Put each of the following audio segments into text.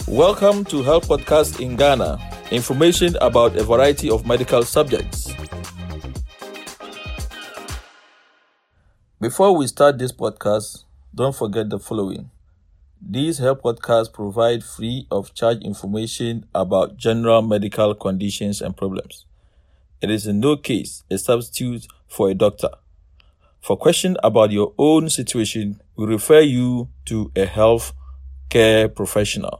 Welcome to Health Podcast in Ghana, information about a variety of medical subjects. Before we start this podcast, don't forget the following. These health podcasts provide free of charge information about general medical conditions and problems. It is in no case a substitute for a doctor. For questions about your own situation, we refer you to a health care professional.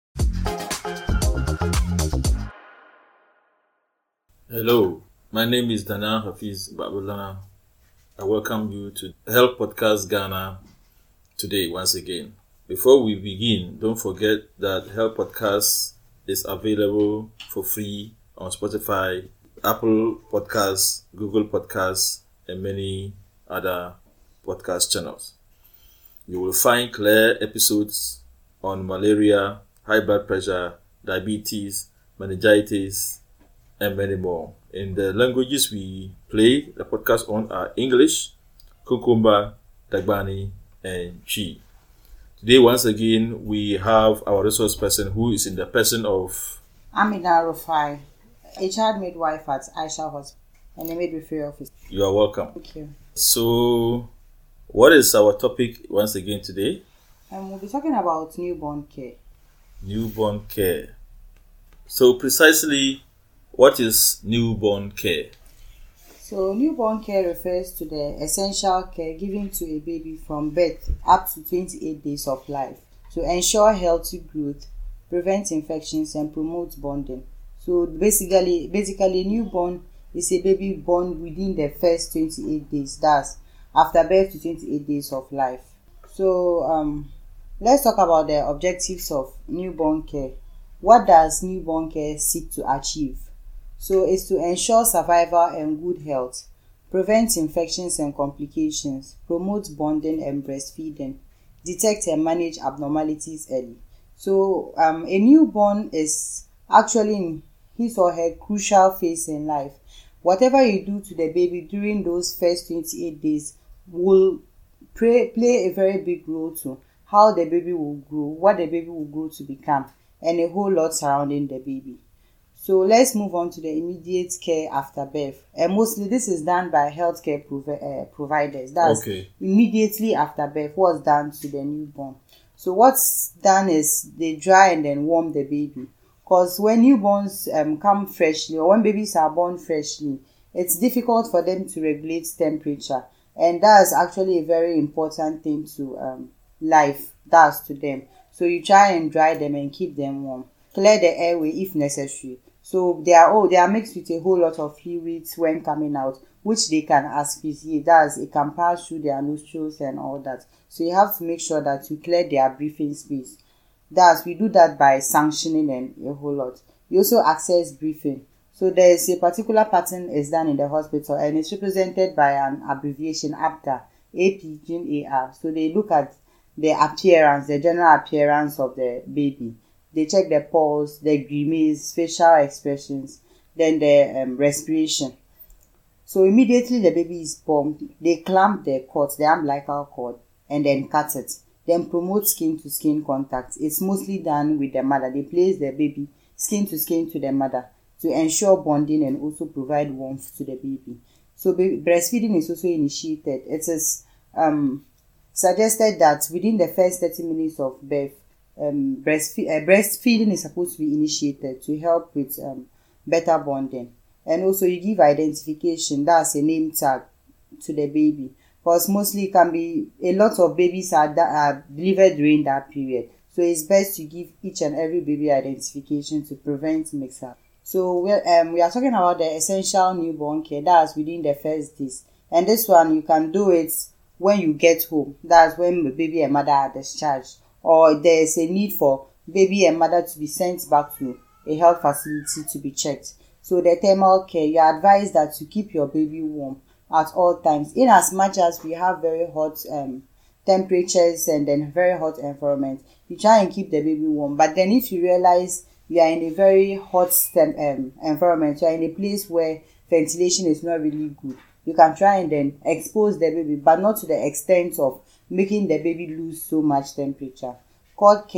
Hello, my name is Dana Hafiz Babulana. I welcome you to Health Podcast Ghana today once again. Before we begin, don't forget that Health Podcast is available for free on Spotify, Apple Podcasts, Google Podcasts, and many other podcast channels. You will find clear episodes on malaria, high blood pressure, diabetes, meningitis, and many more. In the languages we play the podcast on are English, Kukumba, Dagbani, and Chi. Today, once again, we have our resource person who is in the person of Amina Rufai, a child midwife at Aisha Hospital and a midwifery office. You are welcome. Thank you. So, what is our topic once again today? We'll be talking about newborn care. Newborn care. So, precisely, what is newborn care? So, newborn care refers to the essential care given to a baby from birth up to 28 days of life to ensure healthy growth, prevent infections, and promote bonding. So, basically, newborn is a baby born within the first 28 days. That's after birth to 28 days of life. So, let's talk about the objectives of newborn care. What does newborn care seek to achieve? So it's to ensure survival and good health, prevent infections and complications, promote bonding and breastfeeding, detect and manage abnormalities early. So a newborn is actually in his or her crucial phase in life. Whatever you do to the baby during those first 28 days will play a very big role to how the baby will grow, what the baby will grow to become, and a whole lot surrounding the baby. So let's move on to the immediate care after birth. And mostly this is done by healthcare providers. That's immediately after birth, what's done to the newborn. So what's done is they dry and then warm the baby. Because when newborns come freshly, or when babies are born freshly, it's difficult for them to regulate temperature. And that's actually a very important thing to life does to them. So you try and dry them and keep them warm. Clear the airway if necessary. So they are mixed with a whole lot of fluids when coming out, which they can asphyxiate. It can pass through their nostrils and all that. So you have to make sure that you clear their breathing space. We do that by sanctioning and a whole lot. You also access breathing. So there is a particular pattern is done in the hospital and it's represented by an abbreviation APGAR, APGAR. So they look at the appearance, the general appearance of the baby. They check the pulse, the grimace, facial expressions, then the respiration. So immediately the baby is born, they clamp the cord, the umbilical cord, and then cut it. Then promote skin-to-skin contact. It's mostly done with the mother. They place the baby skin-to-skin to the mother to ensure bonding and also provide warmth to the baby. So breastfeeding is also initiated. It is suggested that within the first 30 minutes of birth, breastfeeding is supposed to be initiated to help with better bonding. And also you give identification, that's a name tag to the baby, because mostly it can be a lot of babies are delivered during that period, so it's best to give each and every baby identification to prevent mix-up. So we are talking about the essential newborn care, that's within the first days, and this one you can do it when you get home, that's when the baby and mother are discharged, or there is a need for baby and mother to be sent back to a health facility to be checked. So the thermal care, you are advised that you keep your baby warm at all times. In as much as we have very hot temperatures and then very hot environment, you try and keep the baby warm. But then if you realize you are in a very hot environment, you are in a place where ventilation is not really good, you can try and then expose the baby, but not to the extent of making the baby lose so much temperature. Cord care,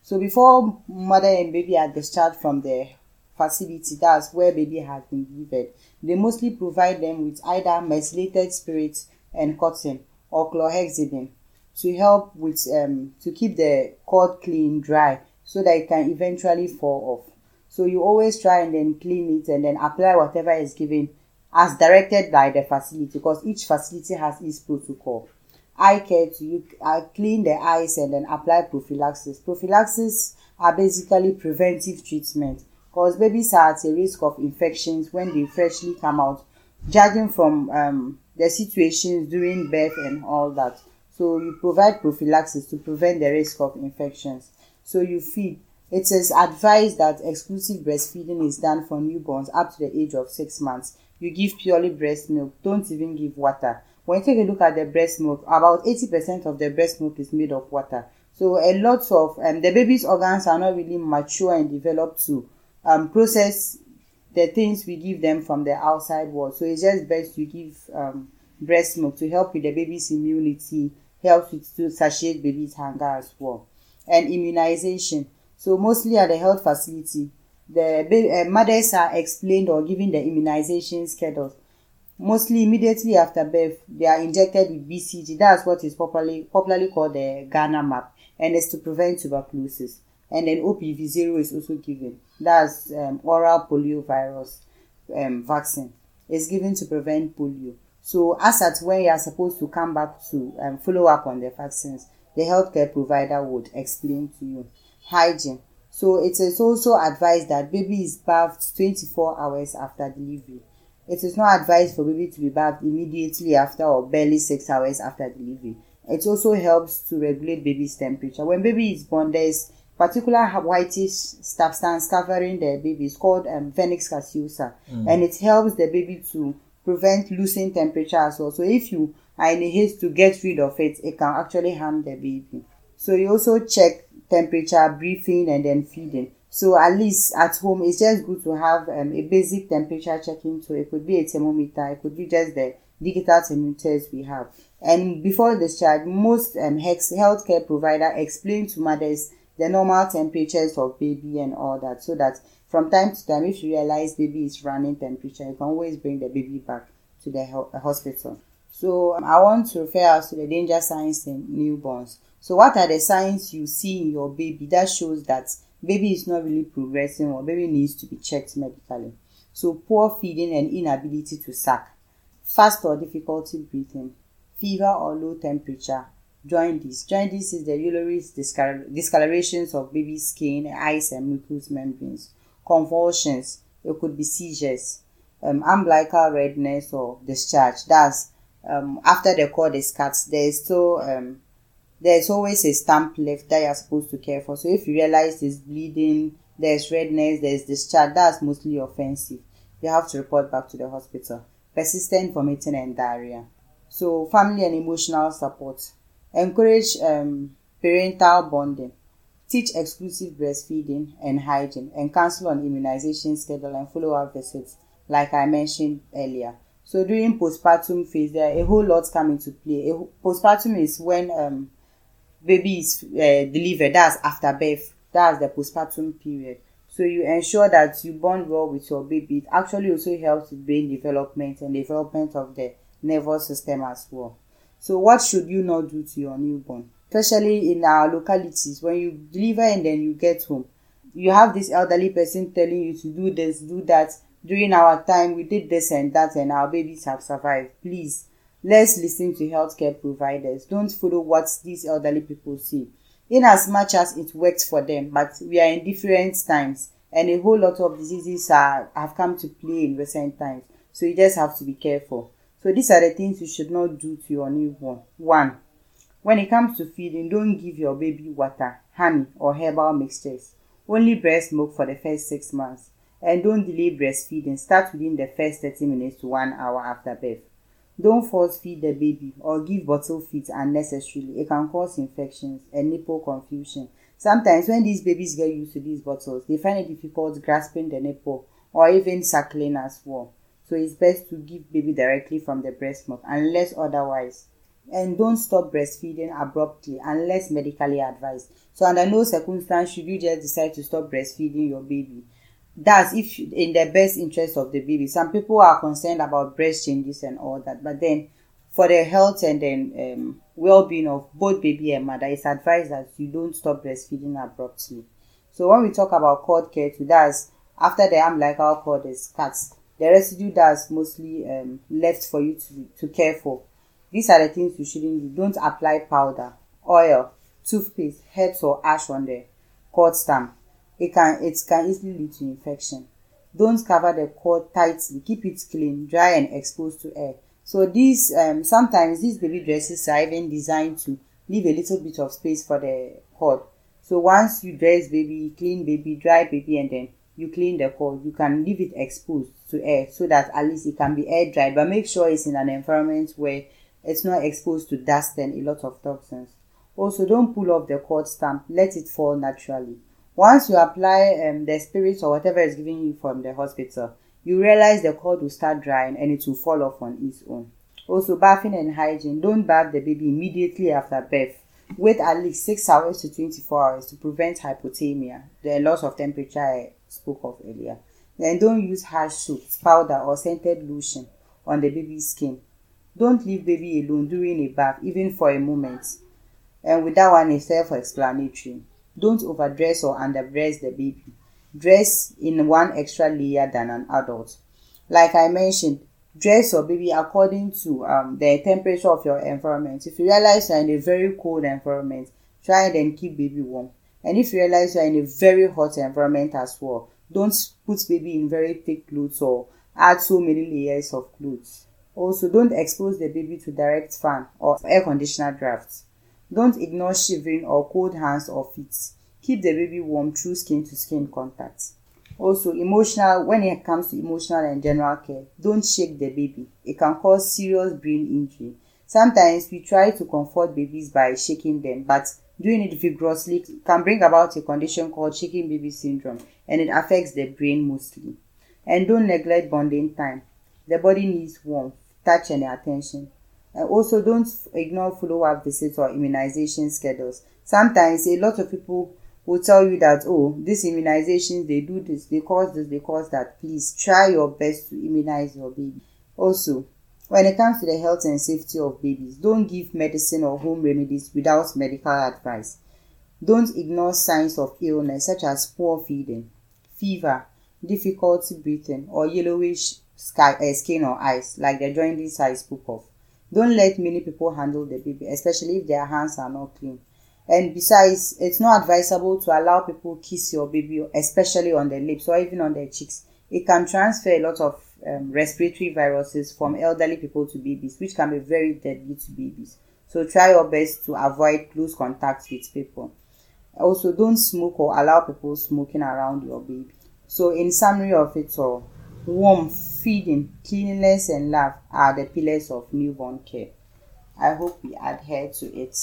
So before mother and baby are discharged from the facility, that's where baby has been delivered, they mostly provide them with either methylated spirit and cotton or chlorhexidine to help with to keep the cord clean, dry, so that it can eventually fall off. So you always try and then clean it and then apply whatever is given as directed by the facility, because each facility has its protocol. Eye care, to you clean the eyes and then apply prophylaxis. Prophylaxis are basically preventive treatment, because babies are at a risk of infections when they freshly come out, judging from the situations during birth and all that. So you provide prophylaxis to prevent the risk of infections. So you feed. It is advised that exclusive breastfeeding is done for newborns up to the age of 6 months. You give purely breast milk. Don't even give water. When you take a look at the breast milk, about 80% of the breast milk is made of water. So a lot of the baby's organs are not really mature and developed to process the things we give them from the outside world. So it's just best you give breast milk to help with the baby's immunity, helps with to satiate baby's hunger as well. And immunization. So mostly at the health facility, the mothers are explained or given the immunization schedules. Mostly immediately after birth, they are injected with BCG. That's what is popularly called the Ghana map, and it's to prevent tuberculosis. And then OPV0 is also given. That's oral poliovirus vaccine. It's given to prevent polio. So as at when you are supposed to come back to follow up on the vaccines, the healthcare provider would explain to you. Hygiene. So it is also advised that baby is bathed 24 hours after delivery. It is not advised for baby to be bathed immediately after or barely 6 hours after delivery. It also helps to regulate baby's temperature. When baby is born, there is particular whitish substance covering the baby. It's called Phoenix caseosa, and it helps the baby to prevent losing temperature as well. So if you are in a haste to get rid of it, it can actually harm the baby. So you also check temperature, breathing, and then feeding. So at least at home, it's just good to have a basic temperature checking tool. It could be a thermometer, it could be just the digital thermometers we have. And before discharge, most healthcare provider explain to mothers the normal temperatures of baby and all that, so that from time to time, if you realize baby is running temperature, you can always bring the baby back to the hospital. So I want to refer us to the danger signs in newborns. So what are the signs you see in your baby that shows that baby is not really progressing or baby needs to be checked medically? So poor feeding and inability to suck, fast or difficulty breathing, fever or low temperature, jaundice. Jaundice is the urinary discolorations of baby's skin, eyes, and mucous membranes. Convulsions, it could be seizures, umbilical redness or discharge. That's after the cord is cut, there's always a stamp left that you're supposed to care for. So if you realize there's bleeding, there's redness, there's discharge, that's mostly offensive. You have to report back to the hospital. Persistent vomiting and diarrhea. So family and emotional support. Encourage parental bonding. Teach exclusive breastfeeding and hygiene, and cancel on immunization schedule and follow-up visits, like I mentioned earlier. So during postpartum phase, there are a whole lot come into play. Postpartum is when baby is delivered. That's after birth. That's the postpartum period. So you ensure that you bond well with your baby. It actually also helps with brain development and development of the nervous system as well. So what should you not do to your newborn? Especially in our localities, when you deliver and then you get home, you have this elderly person telling you to do this, do that. During our time, we did this and that, and our babies have survived. Please, let's listen to healthcare providers. Don't follow what these elderly people say. In as much as it works for them, but we are in different times, and a whole lot of diseases have come to play in recent times. So you just have to be careful. So these are the things you should not do to your newborn. 1. When it comes to feeding, don't give your baby water, honey, or herbal mixtures. Only breast milk for the first 6 months. And don't delay breastfeeding. Start within the first 30 minutes to 1 hour after birth. Don't force feed the baby or give bottle feeds unnecessarily. It can cause infections and nipple confusion. Sometimes when these babies get used to these bottles, they find it difficult grasping the nipple or even suckling as well. So it's best to give baby directly from the breast milk unless otherwise And don't stop breastfeeding abruptly unless medically advised. So under no circumstance should you just decide to stop breastfeeding your baby. That's if in the best interest of the baby. Some people are concerned about breast changes and all that, but then for the health and then well-being of both baby and mother, it's advised that you don't stop breastfeeding abruptly. So when we talk about cord care too, that's after the umbilical cord is cut, the residue that's mostly left for you to care for. These are the things you shouldn't do. Don't apply powder, oil, toothpaste, herbs or ash on the cord stamp. It can easily lead to infection. Don't cover the cord tightly. Keep it clean, dry and exposed to air. So these sometimes these baby dresses are even designed to leave a little bit of space for the cord. So once you dress baby, clean baby, dry baby, and then you clean the cord, you can leave it exposed to air so that at least it can be air dry. But make sure it's in an environment where it's not exposed to dust and a lot of toxins. Also, don't pull off the cord stamp. Let it fall naturally. Once you apply the spirits or whatever is given you from the hospital, you realize the cord will start drying and it will fall off on its own. Also, bathing and hygiene. Don't bath the baby immediately after birth. Wait at least 6 hours to 24 hours to prevent hypothermia, the loss of temperature I spoke of earlier. Then don't use harsh soaps, powder or scented lotion on the baby's skin. Don't leave baby alone during a bath, even for a moment. And with that one, it's self-explanatory. Don't overdress or underdress the baby. Dress in one extra layer than an adult. Like I mentioned, dress your baby according to the temperature of your environment. If you realize you're in a very cold environment, try and then keep baby warm. And if you realize you're in a very hot environment as well, don't put baby in very thick clothes or add so many layers of clothes. Also, don't expose the baby to direct fan or air conditioner drafts. Don't ignore shivering or cold hands or feet. Keep the baby warm through skin-to-skin contact. Also, when it comes to emotional and general care, don't shake the baby. It can cause serious brain injury. Sometimes we try to comfort babies by shaking them, but doing it vigorously can bring about a condition called shaking baby syndrome, and it affects the brain mostly. And don't neglect bonding time. The body needs warmth, touch and attention. And also don't ignore follow-up visits or immunization schedules. Sometimes a lot of people will tell you that, oh, these immunizations, they do this, they cause that. Please try your best to immunize your baby. Also, when it comes to the health and safety of babies, don't give medicine or home remedies without medical advice. Don't ignore signs of illness such as poor feeding, fever, difficulty breathing, or yellowish skin or eyes, like the jaundice I spoke of. Don't let many people handle the baby, especially if their hands are not clean. And besides, it's not advisable to allow people kiss your baby, especially on the lips or even on their cheeks. It can transfer a lot of respiratory viruses from elderly people to babies, which can be very deadly to babies. So try your best to avoid close contact with people. Also, don't smoke or allow people smoking around your baby. So in summary of it all, warmth, feeding, cleanliness and love are the pillars of newborn care. I hope we adhere to it.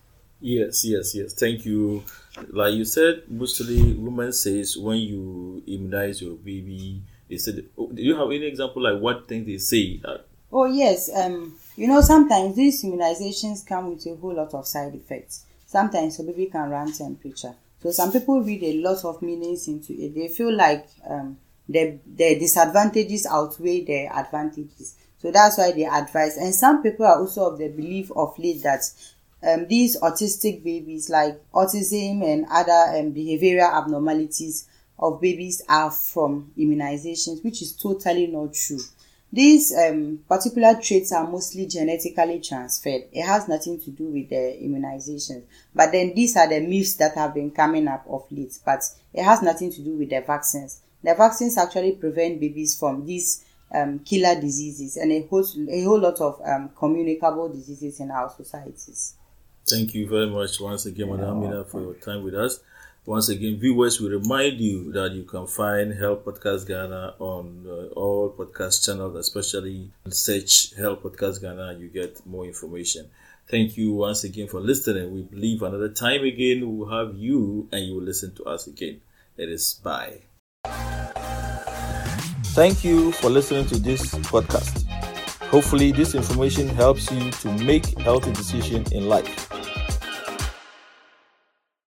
Yes. Thank you. Like you said, mostly women says when you immunize your baby, they said, do you have any example like what things they say? Oh yes, sometimes these immunizations come with a whole lot of side effects. Sometimes a baby can run temperature. So some people read a lot of meanings into it. They feel like the disadvantages outweigh the advantages. So that's why they advise. And some people are also of the belief of late that these autistic babies, like autism and other behavioral abnormalities of babies, are from immunizations, which is totally not true. These particular traits are mostly genetically transferred. It has nothing to do with the immunizations. But then these are the myths that have been coming up of late. But it has nothing to do with the vaccines. The vaccines actually prevent babies from these killer diseases and a whole lot of communicable diseases in our societies. Thank you very much once again, Madam Mina, for your time with us. Once again, viewers, we remind you that you can find Health Podcast Ghana on all podcast channels, especially search Health Podcast Ghana, you get more information. Thank you once again for listening. We believe another time again we will have you and you will listen to us again. It is bye. Thank you for listening to this podcast. Hopefully, this information helps you to make healthy decisions in life.